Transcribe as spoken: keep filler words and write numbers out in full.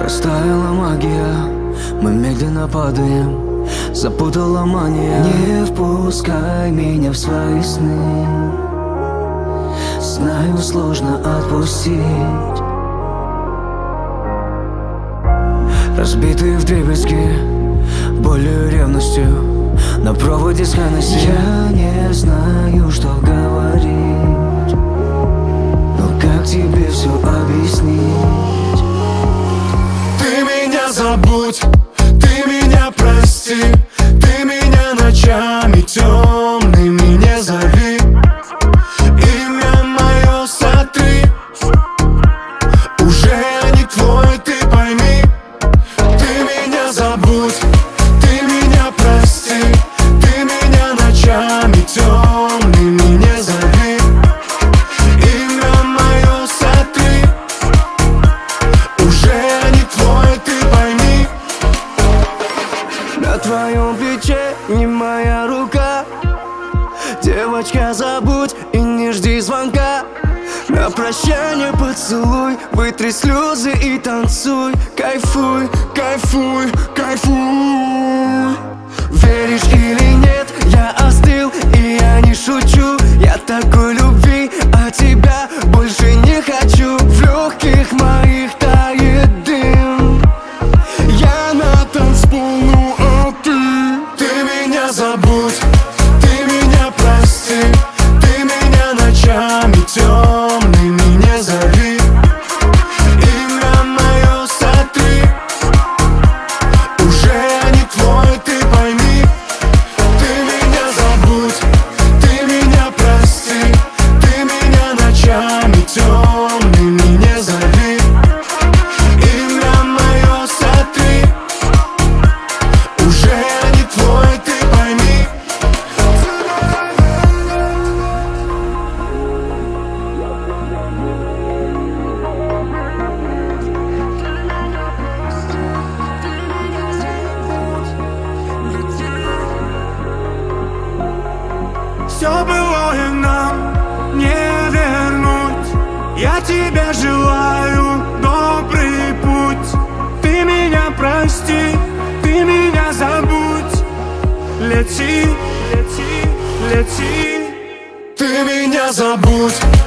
Растаяла магия, мы медленно падаем, запутала мания. Не впускай меня в свои сны, знаю, сложно отпустить. Разбитые вдребезги болью и ревностью на проводе с Хеннесси. Я не знаю, что говорить, но как тебе все объяснить? Ты меня забудь, ты меня прости, ты меня ночами темными не зови, имя мое сотри, уже я не твой, ты пойми. Ты меня забудь, ты меня прости, ты меня ночами темными не зови, имя мое сотри, уже я не твой, ты пойми. На твоем плече не моя рука, девочка, забудь и не жди звонка. На прощание поцелуй, вытри слезы и танцуй. Кайфуй, кайфуй, кайфуй. Веришь или нет, я остыл и я не шучу. Я такой любви, а тебя больше не хочу. В легких моих тает дым, я на танцпол, ну а ты? Ты меня забудь, ты меня прости, ты меня ночами темными не зови, имя мое сотри, уже я не твой, ты пойми. Ты меня забудь, ты меня прости, ты меня ночами темными не зови, имя мое сотри, уже я не твой, ты пойми. Все былое нам не вернуть. Я тебя желаю добрый путь. Ты меня прости, ты меня забудь. Лети, лети, лети. Ты меня забудь,